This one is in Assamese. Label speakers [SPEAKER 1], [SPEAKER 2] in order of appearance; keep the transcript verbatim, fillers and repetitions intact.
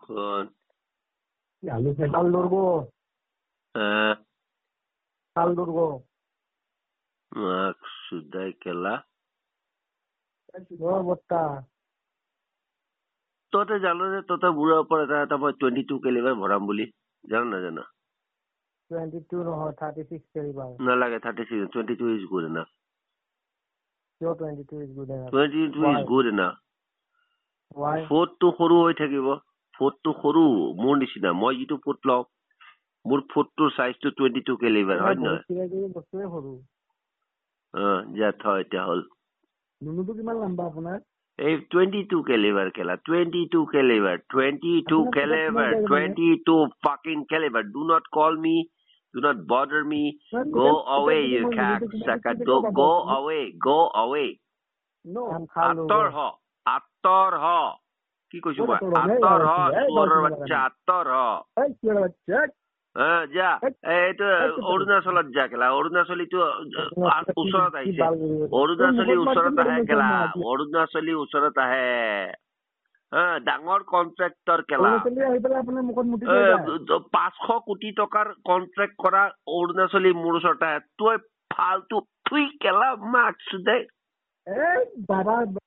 [SPEAKER 1] কোন
[SPEAKER 2] আমি সেটাল দুর্গো
[SPEAKER 1] হ্যাঁ
[SPEAKER 2] তাল দুর্গো
[SPEAKER 1] মাক সুদাই কেলা
[SPEAKER 2] ও বত্তা
[SPEAKER 1] তোতে জানো যে তোতে বুঢ়াৰ ওপৰত এটা এটা মই টুৱেণ্টি টু কেলিবাৰ ভৰাম বুলি জানো নাজানো
[SPEAKER 2] টুৱেণ্টি টু নহয় থাৰ্টি ছিক্স কেলিবাৰ
[SPEAKER 1] নালাগে thirty six twenty two is good enough
[SPEAKER 2] কিয় twenty two is good enough
[SPEAKER 1] twenty two is good enough
[SPEAKER 2] Why?
[SPEAKER 1] ফোটটো সৰু হৈ থাকিব ফোটটো সৰু মোৰ নিচিনা মই যিটো ফোট লওঁ মোৰ ফোটটোৰ চাইজটো টুৱেণ্টি টু কেলিবাৰ হয় নহয়
[SPEAKER 2] বস্তুৱে সৰু
[SPEAKER 1] অঁ যা থ এতিয়া হ'ল
[SPEAKER 2] নুনুটো কিমান লম্বা আপোনাৰ
[SPEAKER 1] এই টুৱেণ্টি টু কেলিবাৰ কেলা twenty two calibre twenty two calibre twenty two fucking calibre do not call me do not bother me go away you cat sucker go go away go away আত্তৰ হ আত্তৰ হ কি কৈছো মই আত্তৰ হ চোৰৰ বাচ্চা আত্তৰ হ যা এইটো অৰুণাচলত যা কেলা অৰুণাচলীটো ওচৰত আহিছে অৰুণাচলী ওচৰত আহে কেলা অৰুণাচলী ওচৰত আহে ডাঙৰ কন্ট্ৰেক্টৰ কেলা পাঁচশ কোটি টকাৰ কন্ট্ৰেক্ট কৰা অৰুণাচলী মোৰ ওচৰত আহে তই ফালতু থুই কেলা মাক্স দে